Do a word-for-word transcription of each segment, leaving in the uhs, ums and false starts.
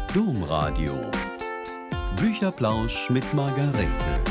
Domradio. Bücherplausch mit Margarete.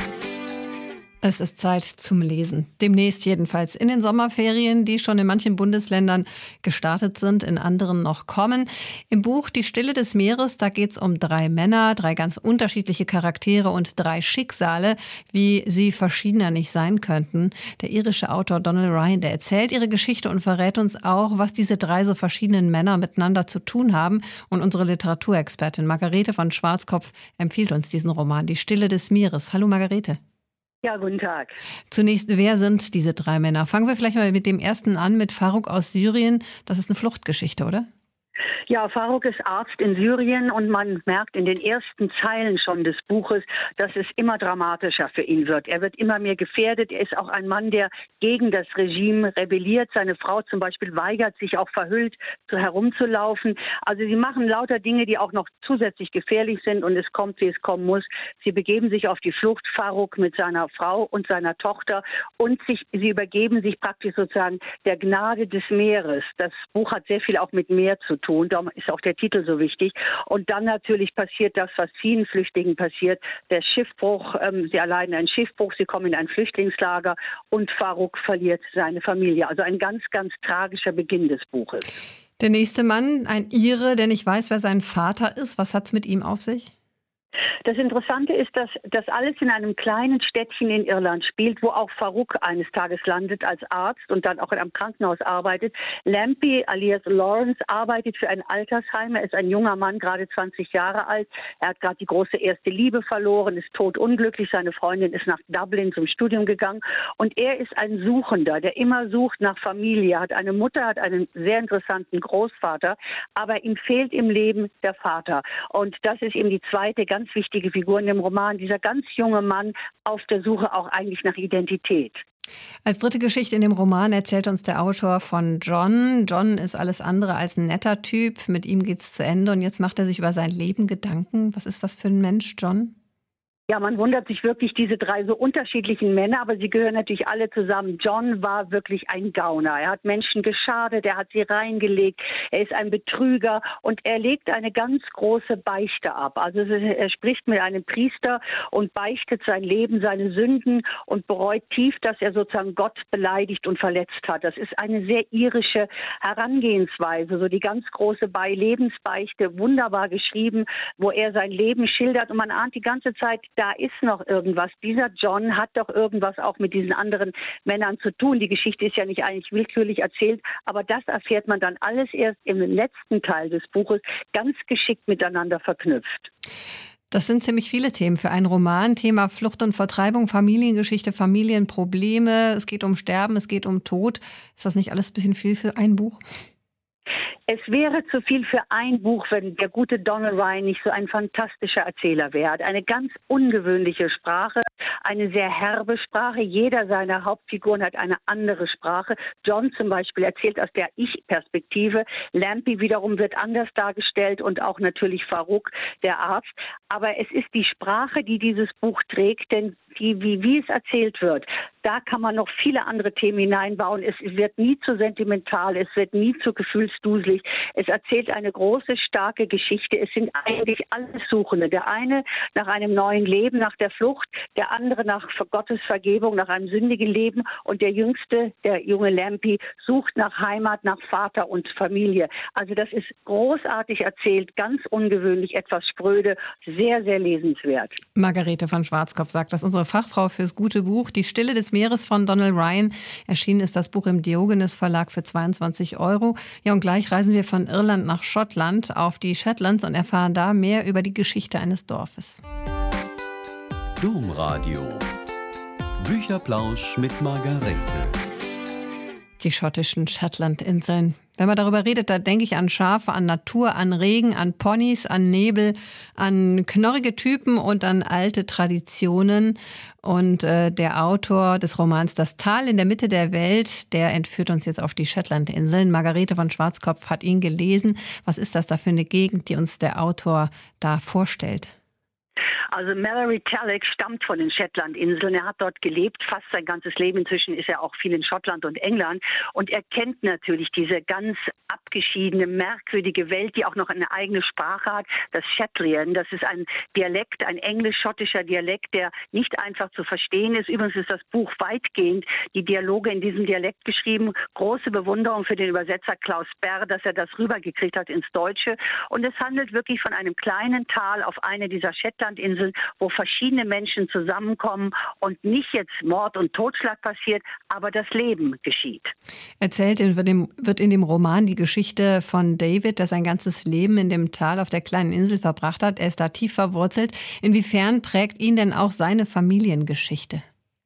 Es ist Zeit zum Lesen. Demnächst jedenfalls in den Sommerferien, die schon in manchen Bundesländern gestartet sind, in anderen noch kommen. Im Buch Die Stille des Meeres, da geht es um drei Männer, drei ganz unterschiedliche Charaktere und drei Schicksale, wie sie verschiedener nicht sein könnten. Der irische Autor Donal Ryan, der erzählt ihre Geschichte und verrät uns auch, was diese drei so verschiedenen Männer miteinander zu tun haben. Und unsere Literaturexpertin Margarete von Schwarzkopf empfiehlt uns diesen Roman Die Stille des Meeres. Hallo Margarete. Ja, guten Tag. Zunächst, wer sind diese drei Männer? Fangen wir vielleicht mal mit dem ersten an, mit Faruk aus Syrien. Das ist eine Fluchtgeschichte, oder? Ja, Faruk ist Arzt in Syrien und man merkt in den ersten Zeilen schon des Buches, dass es immer dramatischer für ihn wird. Er wird immer mehr gefährdet. Er ist auch ein Mann, der gegen das Regime rebelliert. Seine Frau zum Beispiel weigert sich auch verhüllt herumzulaufen. Also sie machen lauter Dinge, die auch noch zusätzlich gefährlich sind und es kommt, wie es kommen muss. Sie begeben sich auf die Flucht, Faruk mit seiner Frau und seiner Tochter und sich, sie übergeben sich praktisch sozusagen der Gnade des Meeres. Das Buch hat sehr viel auch mit Meer zu tun. Darum ist auch der Titel so wichtig. Und dann natürlich passiert das, was vielen Flüchtlingen passiert. Der Schiffbruch, ähm, sie erleiden einen Schiffbruch, sie kommen in ein Flüchtlingslager und Faruk verliert seine Familie. Also ein ganz, ganz tragischer Beginn des Buches. Der nächste Mann, ein Ire, der nicht weiß, wer sein Vater ist. Was hat's mit ihm auf sich? Das Interessante ist, dass das alles in einem kleinen Städtchen in Irland spielt, wo auch Faruk eines Tages landet als Arzt und dann auch in einem Krankenhaus arbeitet. Lampy alias Lawrence arbeitet für ein Altersheim. Er ist ein junger Mann, gerade zwanzig Jahre alt. Er hat gerade die große erste Liebe verloren, ist todunglücklich. Seine Freundin ist nach Dublin zum Studium gegangen. Und er ist ein Suchender, der immer sucht nach Familie. Er hat eine Mutter, hat einen sehr interessanten Großvater, aber ihm fehlt im Leben der Vater. Und das ist eben die zweite ganz wichtige Figur in dem Roman, dieser ganz junge Mann auf der Suche auch eigentlich nach Identität. Als dritte Geschichte in dem Roman erzählt uns der Autor von John. John ist alles andere als ein netter Typ. Mit ihm geht's zu Ende und jetzt macht er sich über sein Leben Gedanken. Was ist das für ein Mensch, John? Ja, man wundert sich wirklich, diese drei so unterschiedlichen Männer, aber sie gehören natürlich alle zusammen. John war wirklich ein Gauner. Er hat Menschen geschadet, er hat sie reingelegt, er ist ein Betrüger und er legt eine ganz große Beichte ab. Also er spricht mit einem Priester und beichtet sein Leben, seine Sünden und bereut tief, dass er sozusagen Gott beleidigt und verletzt hat. Das ist eine sehr irische Herangehensweise, so die ganz große Be- Lebensbeichte, wunderbar geschrieben, wo er sein Leben schildert und man ahnt die ganze Zeit, da ist noch irgendwas. Dieser John hat doch irgendwas auch mit diesen anderen Männern zu tun. Die Geschichte ist ja nicht eigentlich willkürlich erzählt, aber das erfährt man dann alles erst im letzten Teil des Buches ganz geschickt miteinander verknüpft. Das sind ziemlich viele Themen für einen Roman. Thema Flucht und Vertreibung, Familiengeschichte, Familienprobleme. Es geht um Sterben, es geht um Tod. Ist das nicht alles ein bisschen viel für ein Buch? Es wäre zu viel für ein Buch, wenn der gute Donal Ryan nicht so ein fantastischer Erzähler wäre. Er hat eine ganz ungewöhnliche Sprache, eine sehr herbe Sprache. Jeder seiner Hauptfiguren hat eine andere Sprache. John zum Beispiel erzählt aus der Ich-Perspektive. Lampy wiederum wird anders dargestellt und auch natürlich Faruk, der Arzt. Aber es ist die Sprache, die dieses Buch trägt, denn die, wie, wie es erzählt wird, da kann man noch viele andere Themen hineinbauen. Es wird nie zu sentimental, es wird nie zu gefühlsduselig. Es erzählt eine große, starke Geschichte. Es sind eigentlich alles Suchende. Der eine nach einem neuen Leben, nach der Flucht, der andere nach Gottes Vergebung, nach einem sündigen Leben und der Jüngste, der junge Lampy, sucht nach Heimat, nach Vater und Familie. Also das ist großartig erzählt, ganz ungewöhnlich, etwas spröde, sehr, sehr lesenswert. Margarete von Schwarzkopf sagt, dass unsere Fachfrau fürs gute Buch Die Stille des Meeres von Donal Ryan. Erschienen ist das Buch im Diogenes Verlag für zweiundzwanzig Euro. Ja, und gleich reisen wir von Irland nach Schottland auf die Shetlands und erfahren da mehr über die Geschichte eines Dorfes. Domradio. Bücherplausch mit Margarete. Die schottischen Shetlandinseln. Wenn man darüber redet, da denke ich an Schafe, an Natur, an Regen, an Ponys, an Nebel, an knorrige Typen und an alte Traditionen. Und äh, der Autor des Romans Das Tal in der Mitte der Welt, der entführt uns jetzt auf die Shetlandinseln. Margarete von Schwarzkopf hat ihn gelesen. Was ist das da für eine Gegend, die uns der Autor da vorstellt? Also Mallory Talek stammt von den Shetlandinseln. Er hat dort gelebt, fast sein ganzes Leben. Inzwischen ist er auch viel in Schottland und England. Und er kennt natürlich diese ganz abgeschiedene, merkwürdige Welt, die auch noch eine eigene Sprache hat. Das Shetlian, das ist ein Dialekt, ein englisch-schottischer Dialekt, der nicht einfach zu verstehen ist. Übrigens ist das Buch weitgehend die Dialoge in diesem Dialekt geschrieben. Große Bewunderung für den Übersetzer Klaus Berr, dass er das rübergekriegt hat ins Deutsche. Und es handelt wirklich von einem kleinen Tal auf einer dieser Shetlandinseln, wo verschiedene Menschen zusammenkommen und nicht jetzt Mord und Totschlag passiert, aber das Leben geschieht. Erzählt wird in dem Roman die Geschichte von David, der sein ganzes Leben in dem Tal auf der kleinen Insel verbracht hat. Er ist da tief verwurzelt. Inwiefern prägt ihn denn auch seine Familiengeschichte?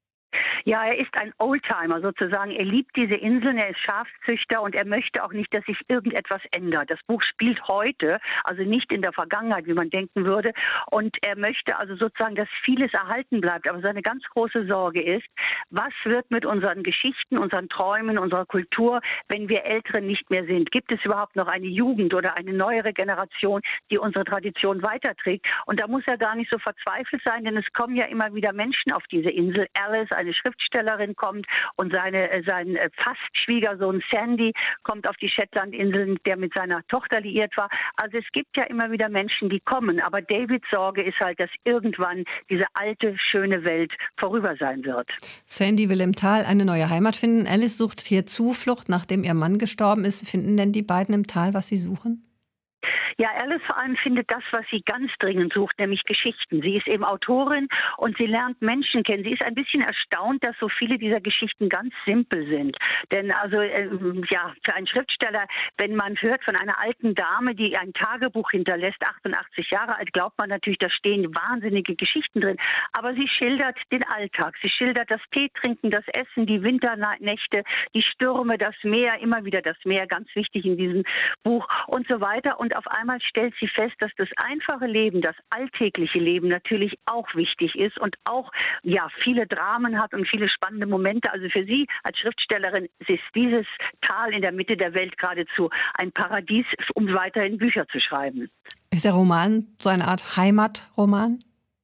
Ja, er ist ein Oldtimer sozusagen. Er liebt diese Inseln, er ist Schafzüchter und er möchte auch nicht, dass sich irgendetwas ändert. Das Buch spielt heute, also nicht in der Vergangenheit, wie man denken würde. Und er möchte also sozusagen, dass vieles erhalten bleibt. Aber seine ganz große Sorge ist, was wird mit unseren Geschichten, unseren Träumen, unserer Kultur, wenn wir Älteren nicht mehr sind? Gibt es überhaupt noch eine Jugend oder eine neuere Generation, die unsere Tradition weiterträgt? Und da muss er gar nicht so verzweifelt sein, denn es kommen ja immer wieder Menschen auf diese Insel. Alice, eine Schriftstellerin, kommt und seine, sein fast Schwiegersohn Sandy kommt auf die Shetlandinseln, der mit seiner Tochter liiert war. Also es gibt ja immer wieder Menschen, die kommen. Aber Davids Sorge ist halt, dass irgendwann diese alte, schöne Welt vorüber sein wird. Sandy will im Tal eine neue Heimat finden. Alice sucht hier Zuflucht, nachdem ihr Mann gestorben ist. Finden denn die beiden im Tal, was sie suchen? Ja, Alice vor allem findet das, was sie ganz dringend sucht, nämlich Geschichten. Sie ist eben Autorin und sie lernt Menschen kennen. Sie ist ein bisschen erstaunt, dass so viele dieser Geschichten ganz simpel sind. Denn also äh, ja, für einen Schriftsteller, wenn man hört von einer alten Dame, die ein Tagebuch hinterlässt, achtundachtzig Jahre alt, glaubt man natürlich, da stehen wahnsinnige Geschichten drin. Aber sie schildert den Alltag. Sie schildert das Teetrinken, das Essen, die Winternächte, die Stürme, das Meer, immer wieder das Meer, ganz wichtig in diesem Buch und so weiter. Und auf einmal stellt sie fest, dass das einfache Leben, das alltägliche Leben natürlich auch wichtig ist und auch ja viele Dramen hat und viele spannende Momente. Also für sie als Schriftstellerin ist dieses Tal in der Mitte der Welt geradezu ein Paradies, um weiterhin Bücher zu schreiben. Ist der Roman so eine Art Heimatroman?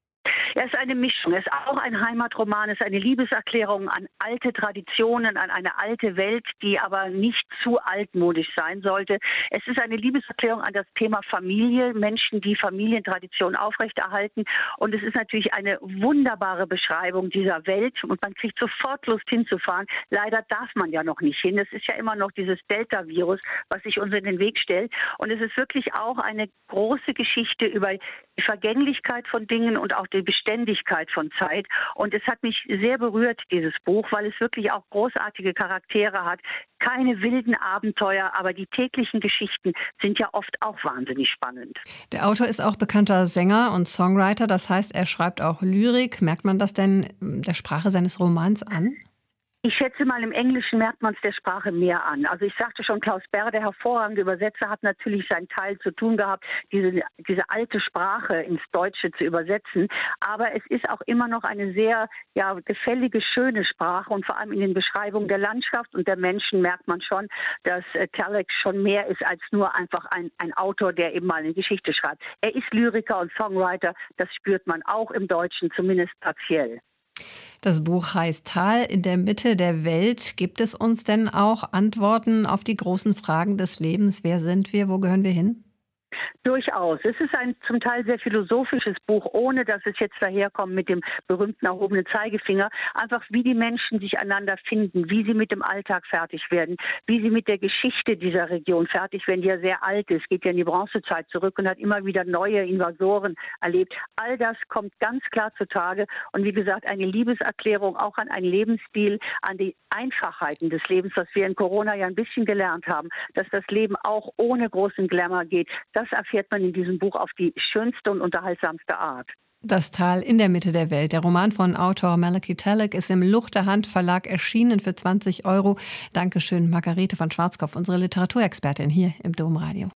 Er ist eine Mischung. Er ist auch ein Heimatroman. Es ist eine Liebeserklärung an alte Traditionen, an eine alte Welt, die aber nicht zu altmodisch sein sollte. Es ist eine Liebeserklärung an das Thema Familie, Menschen, die Familientraditionen aufrechterhalten. Und es ist natürlich eine wunderbare Beschreibung dieser Welt. Und man kriegt sofort Lust hinzufahren. Leider darf man ja noch nicht hin. Es ist ja immer noch dieses Delta-Virus, was sich uns in den Weg stellt. Und es ist wirklich auch eine große Geschichte über die Vergänglichkeit von Dingen und auch die Beständigkeit von Zeit. Und es hat mich sehr berührt, dieses Buch, weil es wirklich auch großartige Charaktere hat. Keine wilden Abenteuer, aber die täglichen Geschichten sind ja oft auch wahnsinnig spannend. Der Autor ist auch bekannter Sänger und Songwriter. Das heißt, er schreibt auch Lyrik. Merkt man das denn der Sprache seines Romans an? Ich schätze mal, im Englischen merkt man es der Sprache mehr an. Also ich sagte schon, Klaus Berr, der hervorragende Übersetzer, hat natürlich seinen Teil zu tun gehabt, diese, diese alte Sprache ins Deutsche zu übersetzen. Aber es ist auch immer noch eine sehr ja, gefällige, schöne Sprache. Und vor allem in den Beschreibungen der Landschaft und der Menschen merkt man schon, dass äh, Talek schon mehr ist als nur einfach ein, ein Autor, der eben mal eine Geschichte schreibt. Er ist Lyriker und Songwriter. Das spürt man auch im Deutschen, zumindest partiell. Das Buch heißt Tal in der Mitte der Welt. Gibt es uns denn auch Antworten auf die großen Fragen des Lebens? Wer sind wir? Wo gehören wir hin? Durchaus. Es ist ein zum Teil sehr philosophisches Buch, ohne dass es jetzt daherkommt mit dem berühmten erhobenen Zeigefinger. Einfach wie die Menschen sich einander finden, wie sie mit dem Alltag fertig werden, wie sie mit der Geschichte dieser Region fertig werden, die ja sehr alt ist, geht ja in die Bronzezeit zurück und hat immer wieder neue Invasoren erlebt. All das kommt ganz klar zutage und wie gesagt, eine Liebeserklärung auch an einen Lebensstil, an die Einfachheiten des Lebens, was wir in Corona ja ein bisschen gelernt haben, dass das Leben auch ohne großen Glamour geht. Das erfährt man in diesem Buch auf die schönste und unterhaltsamste Art. Das Tal in der Mitte der Welt. Der Roman von Autor Mallory Talek ist im Luchterhand Verlag erschienen für zwanzig Euro. Dankeschön, Margarete von Schwarzkopf, unsere Literaturexpertin hier im Domradio.